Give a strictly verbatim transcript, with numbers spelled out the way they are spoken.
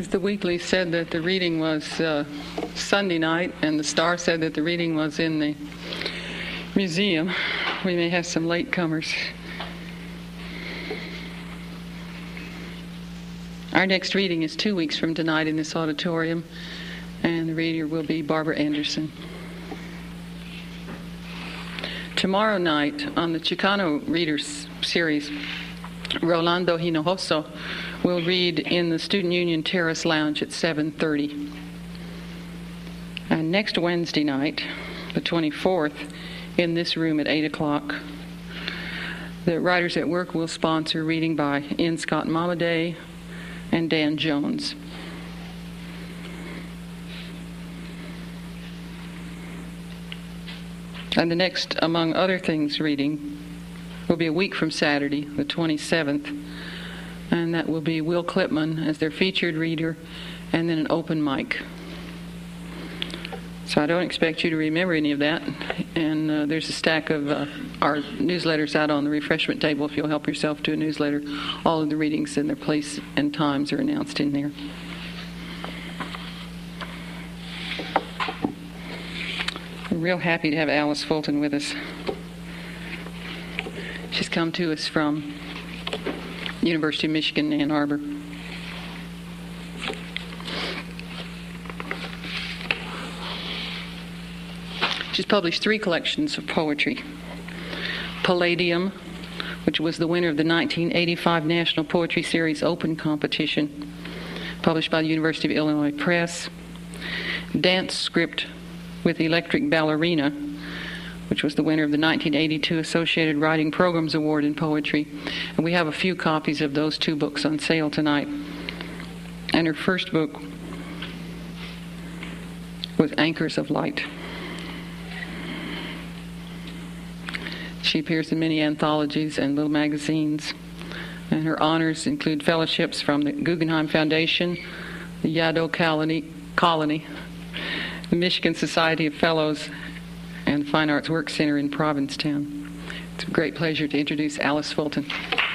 The Weekly said that the reading was uh, Sunday night, and the Star said that the reading was in the museum. We may have some latecomers. Our next reading is two weeks from tonight in this auditorium, and the reader will be Barbara Anderson. Tomorrow night on the Chicano Readers Series, Rolando Hinojoso will read in the Student Union Terrace Lounge at seven thirty. And next Wednesday night, the twenty-fourth, in this room at eight o'clock, the Writers at Work will sponsor reading by N. Scott Momaday and Dan Jones. And the next, among other things, reading will be a week from Saturday, the twenty-seventh, and that will be Will Clipman as their featured reader, and then an open mic. So I don't expect you to remember any of that, and uh, there's a stack of uh, our newsletters out on the refreshment table if you'll help yourself to a newsletter. All of the readings and their place and times are announced in there. We're real happy to have Alice Fulton with us. She's come to us from University of Michigan, Ann Arbor. She's published three collections of poetry. Palladium, which was the winner of the nineteen eighty-five National Poetry Series Open Competition, published by the University of Illinois Press. Dance Script with Electric Ballerina, which was the winner of the nineteen eighty-two Associated Writing Programs Award in Poetry. And we have a few copies of those two books on sale tonight. And her first book was Anchors of Light. She appears in many anthologies and little magazines. And her honors include fellowships from the Guggenheim Foundation, the Yaddo Colony, Colony, the Michigan Society of Fellows, and the Fine Arts Work Center in Provincetown. It's a great pleasure to introduce Alice Fulton.